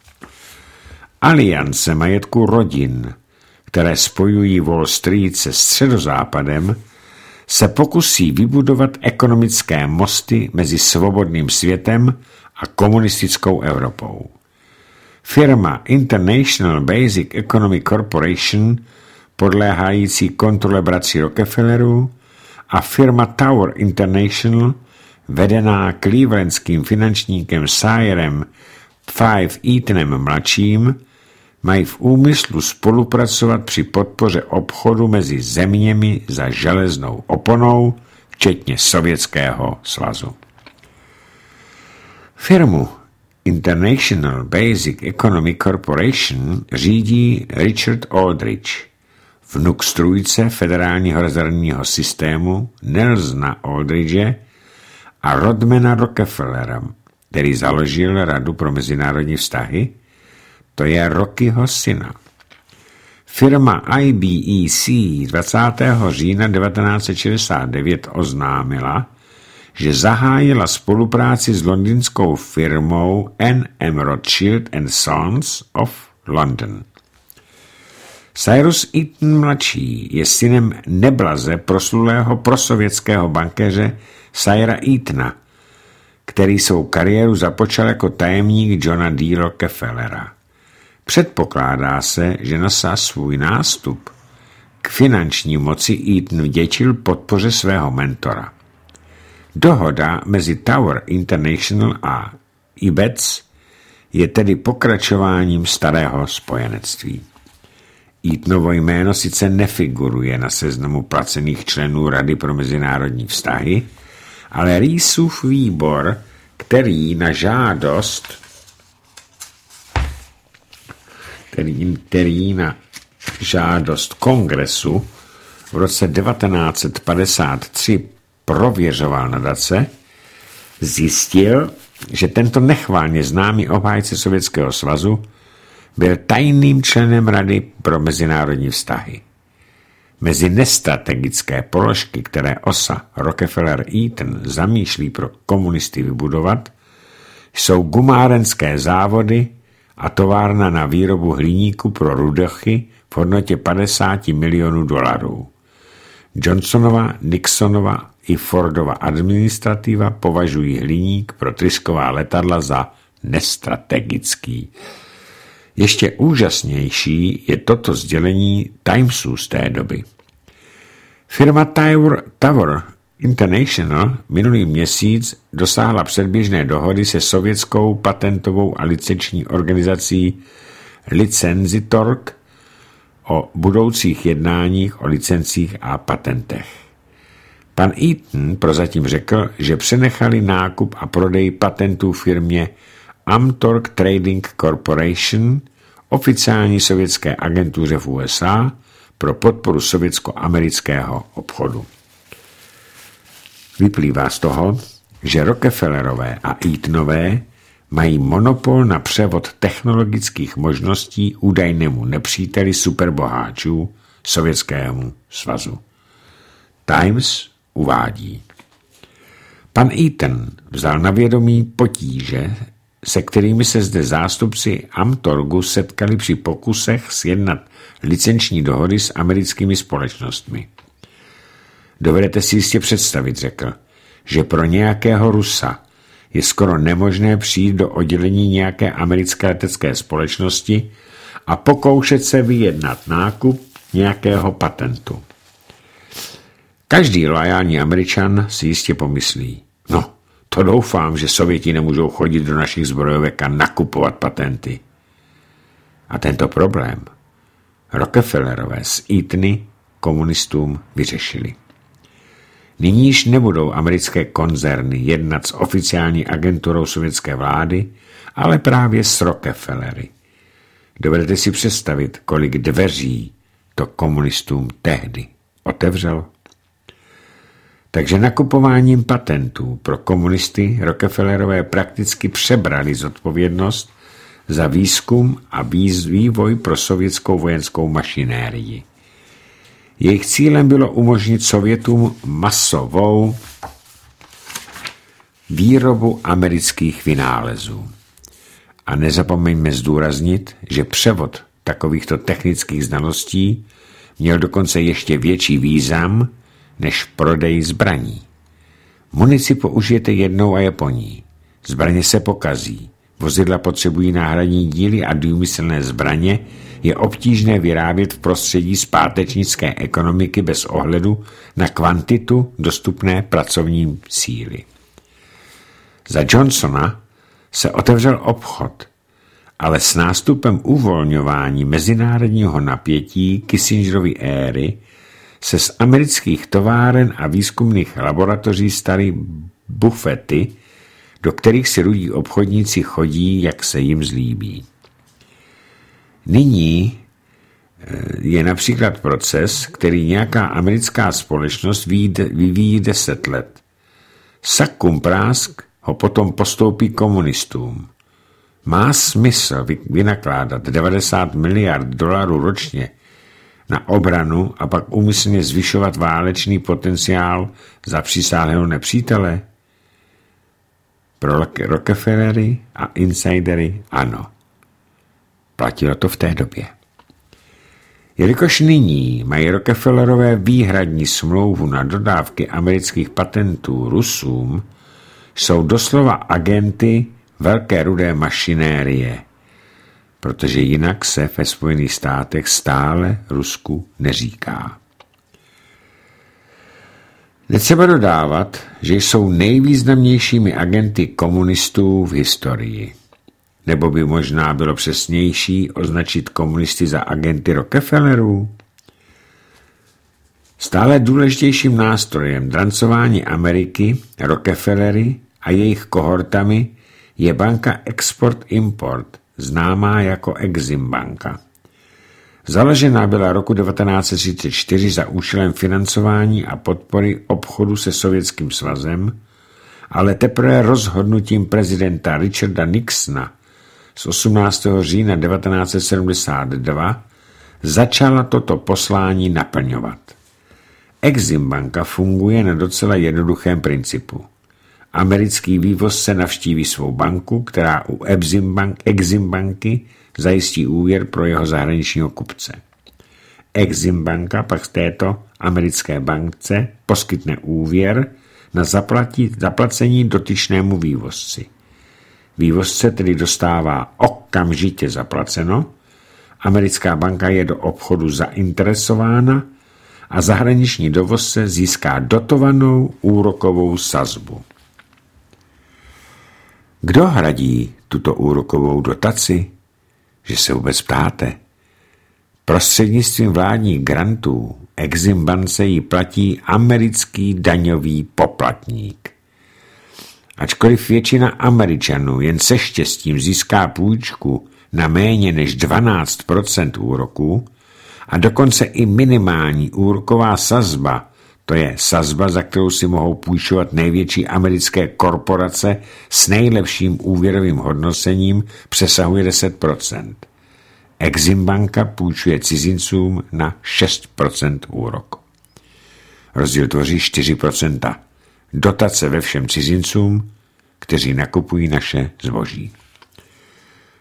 Aliance majetku rodin, které spojují Wall Street se středozápadem, se pokusí vybudovat ekonomické mosty mezi svobodným světem a komunistickou Evropou. Firma International Basic Economic Corporation, podléhající kontrole bratří Rockefellerů, a firma Tower International, vedená clevelandským finančníkem Cyrem Five Eatonem mladším, mají v úmyslu spolupracovat při podpoře obchodu mezi zeměmi za železnou oponou, včetně Sovětského svazu. Firmu International Basic Economic Corporation řídí Richard Aldrich, vnuk strůjce federálního rezervního systému Nelsona Aldriche a Rodmana Rockefellera, který založil Radu pro mezinárodní vztahy, to je Rockyho syna. Firma IBEC 20. října 1969 oznámila, že zahájila spolupráci s londýnskou firmou N.M. Rothschild & Sons of London. Cyrus Eaton mladší je synem neblaze proslulého prosovětského bankéře Cyra Eatona, který svou kariéru započal jako tajemník Johna D. Rockefellera. Předpokládá se, že na svůj nástup k finanční moci Eaton vděčil podpoře svého mentora. Dohoda mezi Tower International a IBEC je tedy pokračováním starého spojenectví. Eatonovo jméno sice nefiguruje na seznamu placených členů Rady pro mezinárodní vztahy, ale Reesův výbor, který na žádost kongresu v roce 1953 prověřoval nadace, zjistil, že tento nechvalně známý obhájce Sovětského svazu byl tajným členem Rady pro mezinárodní vztahy. Mezi nestrategické položky, které OSA Rockefeller-Eaton zamýšlí pro komunisty vybudovat, jsou gumárenské závody a továrna na výrobu hliníku pro rudochy v hodnotě $50 milionů. Johnsonova, Nixonova i Fordova administrativa považují hliník pro trysková letadla za nestrategický. Ještě úžasnější je toto sdělení Timesů z té doby. Firma Tower International minulý měsíc dosáhla předběžné dohody se sovětskou patentovou a licenční organizací Licenzitorg o budoucích jednáních o licencích a patentech. Pan Eaton prozatím řekl, že přenechali nákup a prodej patentů firmě Amtorg Trading Corporation, oficiální sovětské agentuře v USA pro podporu sovětsko-amerického obchodu. Vyplývá z toho, že Rockefellerové a Eatonové mají monopol na převod technologických možností údajnému nepříteli superboháčů Sovětskému svazu. Times uvádí: Pan Eaton vzal na vědomí potíže, se kterými se zde zástupci Amtorgu setkali při pokusech sjednat licenční dohody s americkými společnostmi. Dovedete si jistě představit, řekl, že pro nějakého Rusa je skoro nemožné přijít do oddělení nějaké americké letecké společnosti a pokoušet se vyjednat nákup nějakého patentu. Každý loajální Američan si jistě pomyslí, no, to doufám, že Sověti nemůžou chodit do našich zbrojovek a nakupovat patenty. A tento problém Rockefellerové s Eatony komunistům vyřešili. Nyní již nebudou americké koncerny jednat s oficiální agenturou sovětské vlády, ale právě s Rockefellery. Dovedete si představit, kolik dveří to komunistům tehdy otevřelo? Takže nakupováním patentů pro komunisty Rockefellerové prakticky přebrali zodpovědnost za výzkum a vývoj pro sovětskou vojenskou mašinérii. Jejich cílem bylo umožnit Sovětům masovou výrobu amerických vynálezů. A nezapomeňme zdůraznit, že převod takovýchto technických znalostí měl dokonce ještě větší význam než prodej zbraní. Munici použijete jednou a je po ní. Zbraně se pokazí. Vozidla potřebují náhradní díly a důmyslné zbraně je obtížné vyrábět v prostředí zpátečnické ekonomiky bez ohledu na kvantitu dostupné pracovní síly. Za Johnsona se otevřel obchod, ale s nástupem uvolňování mezinárodního napětí Kissingerovy éry se z amerických továren a výzkumných laboratoří staly bufety, do kterých si rudí obchodníci chodí, jak se jim zlíbí. Nyní je například proces, který nějaká americká společnost vyvíjí 10 let. Sakum prásk ho potom postoupí komunistům. Má smysl vynakládat 90 miliard dolarů ročně na obranu a pak úmyslně zvyšovat válečný potenciál za přísáhlého nepřítele? Pro Rockefellery a insidery ano. Platilo to v té době. Jelikož nyní mají Rockefellerové výhradní smlouvu na dodávky amerických patentů Rusům, jsou doslova agenty velké rudé mašinérie, protože jinak se ve Spojených státech stále Rusku neříká. Netřeba dodávat, že jsou nejvýznamnějšími agenty komunistů v historii. Nebo by možná bylo přesnější označit komunisty za agenty Rockefellerů? Stále důležitějším nástrojem drancování Ameriky, Rockefellery a jejich kohortami je banka Export-Import, známá jako Exim banka. Založená byla roku 1934 za účelem financování a podpory obchodu se Sovětským svazem, ale teprve rozhodnutím prezidenta Richarda Nixona z 18. října 1972 začala toto poslání naplňovat. Exim banka funguje na docela jednoduchém principu. Americký vývozce navštíví svou banku, která u Exim banky zajistí úvěr pro jeho zahraničního kupce. Exim banka pak této americké bankce poskytne úvěr na zaplacení dotyčnému vývozci. Vývozce tedy dostává okamžitě zaplaceno, americká banka je do obchodu zainteresována a zahraniční dovozce získá dotovanou úrokovou sazbu. Kdo hradí tuto úrokovou dotaci? Že se vůbec ptáte. Prostřednictvím vládních grantů Exim bance ji platí americký daňový poplatník. Ačkoliv většina Američanů jen se štěstím získá půjčku na méně než 12% úroku a dokonce i minimální úroková sazba, to je sazba, za kterou si mohou půjčovat největší americké korporace s nejlepším úvěrovým hodnocením, přesahuje 10%. Exim banka půjčuje cizincům na 6% úroku. Rozdíl tvoří 4%. Dotace ve všem cizincům, kteří nakupují naše zboží.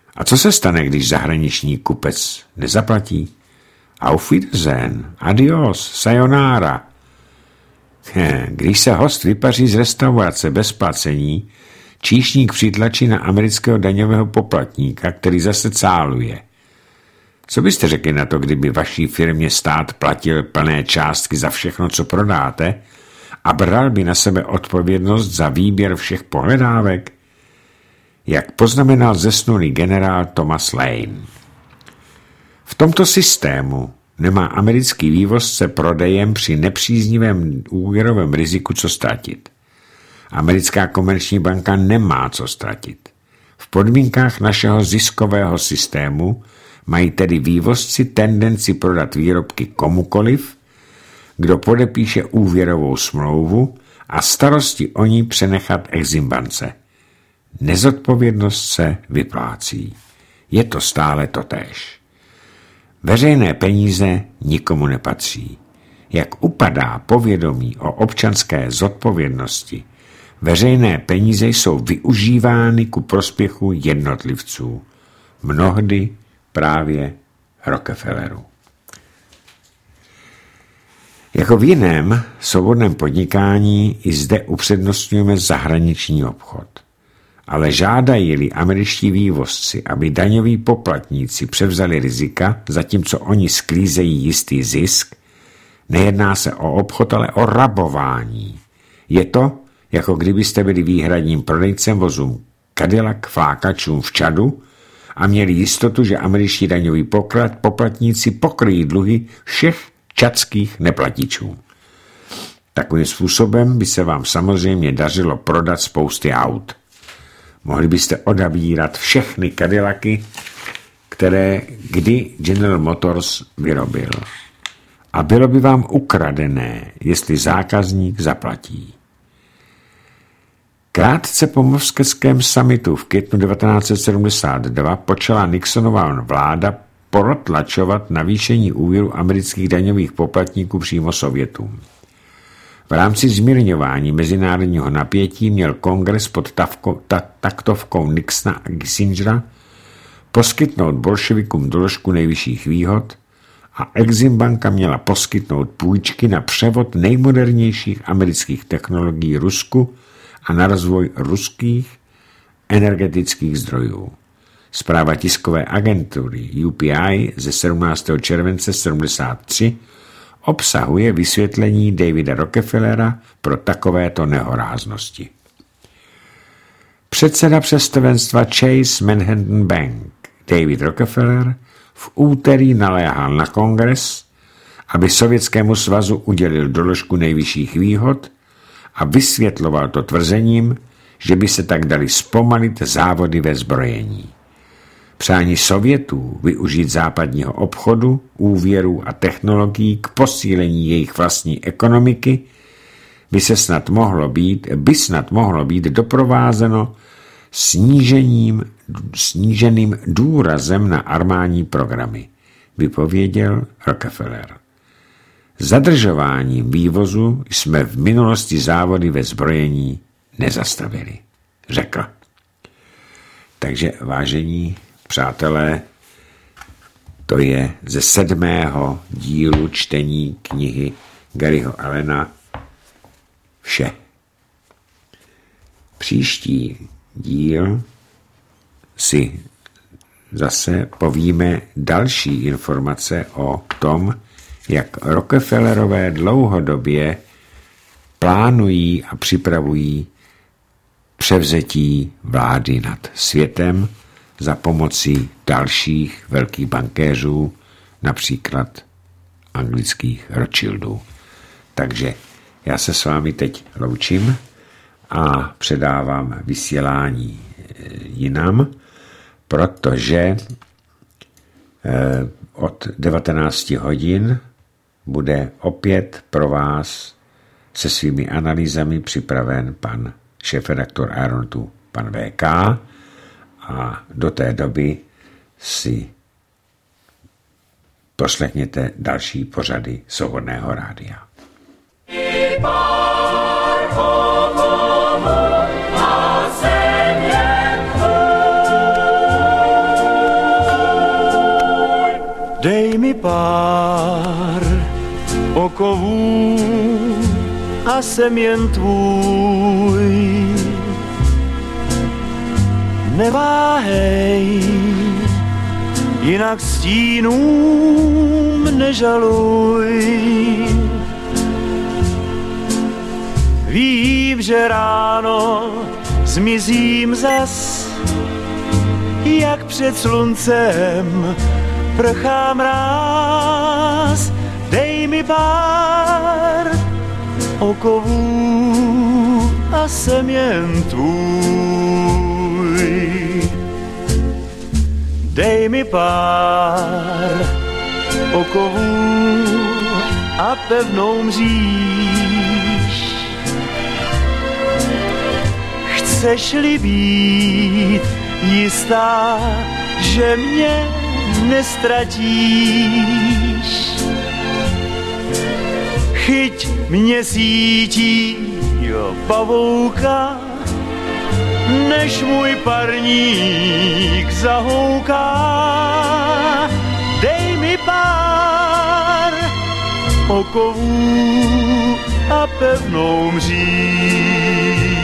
A co se stane, když zahraniční kupec nezaplatí? Auf Wiedersehen, adios, sayonara. Když se host vypaří z restaurace bez placení, číšník přitlačí na amerického daňového poplatníka, který zase cáluje. Co byste řekli na to, kdyby vaší firmě stát platil plné částky za všechno, co prodáte, a bral by na sebe odpovědnost za výběr všech pohledávek? Jak poznamenal zesnulý generál Thomas Lane. V tomto systému nemá americký vývozce prodejem při nepříznivém úvěrovém riziku co ztratit. Americká komerční banka nemá co ztratit. V podmínkách našeho ziskového systému mají tedy vývozci tendenci prodat výrobky komukoliv, kdo podepíše úvěrovou smlouvu a starosti o ní přenechat Exim-bance. Nezodpovědnost se vyplácí. Je to stále totéž. Veřejné peníze nikomu nepatří. Jak upadá povědomí o občanské zodpovědnosti, veřejné peníze jsou využívány ku prospěchu jednotlivců. Mnohdy právě Rockefellerů. Jako v jiném svobodném podnikání i zde upřednostňujeme zahraniční obchod. Ale žádají-li američtí vývozci, aby daňoví poplatníci převzali rizika, zatímco oni sklízejí jistý zisk, nejedná se o obchod, ale o rabování. Je to, jako kdybyste byli výhradním prodejcem vozům Cadillac flákačům v Čadu a měli jistotu, že američtí daňoví poplatníci pokryjí dluhy všech čadských neplatičů. Takovým způsobem by se vám samozřejmě dařilo prodat spousty aut. Mohli byste odabírat všechny Cadillacy, které kdy General Motors vyrobil. A bylo by vám ukradené, jestli zákazník zaplatí. Krátce po moskevském summitu v květnu 1972 počala Nixonova vláda protlačovat navýšení úvěru amerických daňových poplatníků přímo Sovětům. V rámci zmírňování mezinárodního napětí měl kongres pod taktovkou Nixona a Kissingera poskytnout bolševikům doložku nejvyšších výhod a Exim-banka měla poskytnout půjčky na převod nejmodernějších amerických technologií Rusku a na rozvoj ruských energetických zdrojů. Zpráva tiskové agentury UPI ze 17. července 1973 obsahuje vysvětlení Davida Rockefellera pro takovéto nehoráznosti. Předseda představenstva Chase Manhattan Bank David Rockefeller v úterý naléhal na kongres, aby Sovětskému svazu udělil doložku nejvyšších výhod a vysvětloval to tvrzením, že by se tak dali zpomalit závody ve zbrojení. Přání Sovětů využít západního obchodu, úvěrů a technologií k posílení jejich vlastní ekonomiky by snad mohlo být doprovázeno sníženým důrazem na armádní programy, vypověděl Rockefeller. Zadržováním vývozu jsme v minulosti závody ve zbrojení nezastavili, řekl. Takže, vážení přátelé, to je ze 7. dílu čtení knihy Garyho Allena vše. Příští díl si zase povíme další informace o tom, jak Rockefellerové dlouhodobě plánují a připravují převzetí vlády nad světem za pomocí dalších velkých bankéřů, například anglických Rothschildů. Takže já se s vámi teď loučím a předávám vysílání jinam, protože od 19 hodin bude opět pro vás se svými analýzami připraven pan šéfredaktor Aeronautu, pan VK, a do té doby si poslechněte další pořady Svobodného rádia. okovů a jsem jen tvůj. Neváhej, jinak stínům nežaluj. Vím, že ráno zmizím zas, jak před sluncem prchá mráz. Dej mi pár okovů a jsem jen tvůj. Dej mi pár okovů a pevnou mříž. Chceš-li být jistá, že mě nestratíš, chyť mě sítí pavouka, než můj parník zahouká. Dej mi pár okovů a pevnou mříž.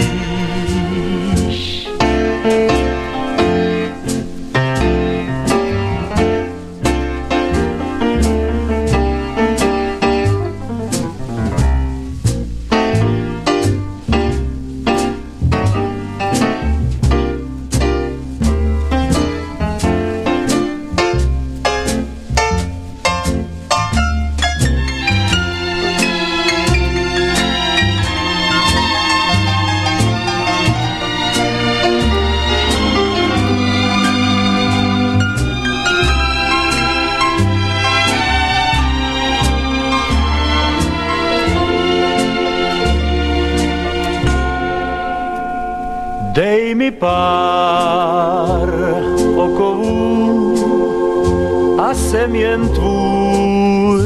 Dej mi pár okovů a jsem jen tvůj.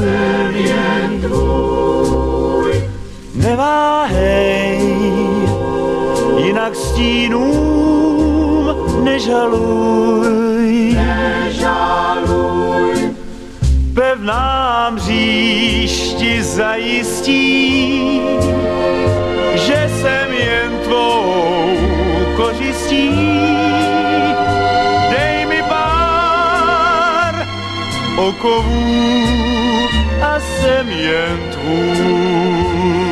Neváhej, jinak stínům nežaluj. Pevná mříž ti zajistí, že jsem jen tvou kořistí. Dej mi pár okovů a jsem jen tvůj.